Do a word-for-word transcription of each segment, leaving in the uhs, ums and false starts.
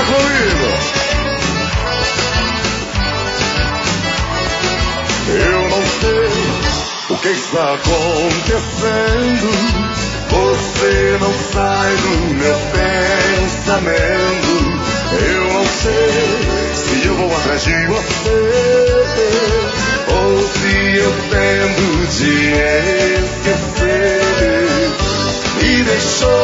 Fica comigo. Eu não sei o que está acontecendo. Você não sai do meu pensamento. Eu não sei se eu vou atrás de você ou se eu tento te esquecer. Me deixou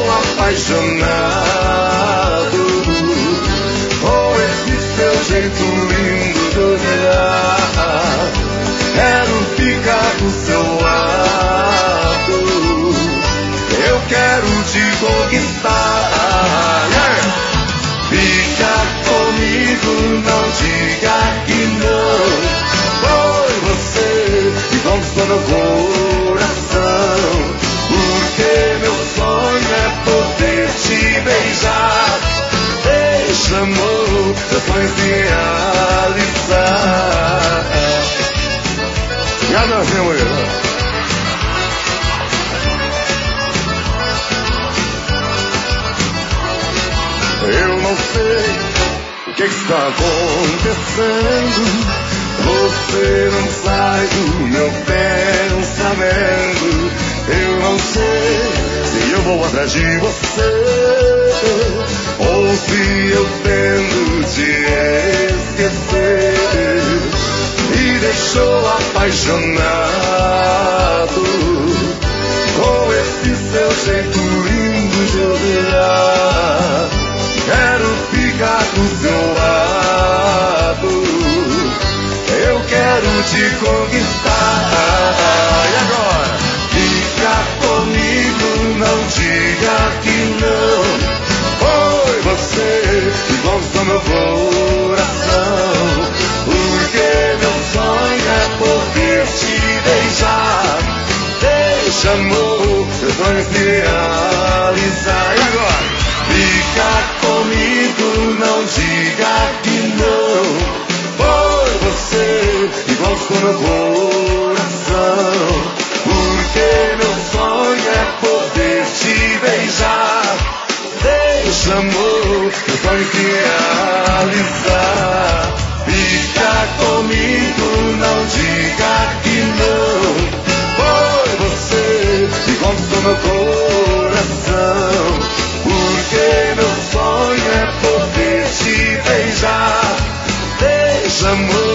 apaixonado com esse seu jeito lindo de olhar. Quero ficar do seu lado. Eu quero te conquistar. Yeah. Fica comigo, não diga que não. Foi você que conquistou meu coração. Porque meu sonho é poder te beijar. Deixa, amor, meu sonho se realizar. E a dancinha, mulher? Eu não sei o que está acontecendo. Você não sai do meu pensamento. Eu não sei se eu vou atrás de você ou se eu tento te esquecer. Me deixou apaixonado com esse seu jeito lindo de olhar. Quero ficar do seu lado. Eu quero te conquistar. E agora? Fica comigo, não diga que não. Foi você que conquistou meu coração. Porque meu sonho é poder te beijar. Deixa, amor, meu sonho se realizar. E agora? Fica comigo, não diga que não. Foi você que conquistou meu coração. Porque meu sonho é poder te beijar. Deixa, amor, meu sonho se realizar. Fica comigo, não diga que não. Foi você que conquistou meu coração. Porque meu sonho é poder te beijar. Deixa, amor,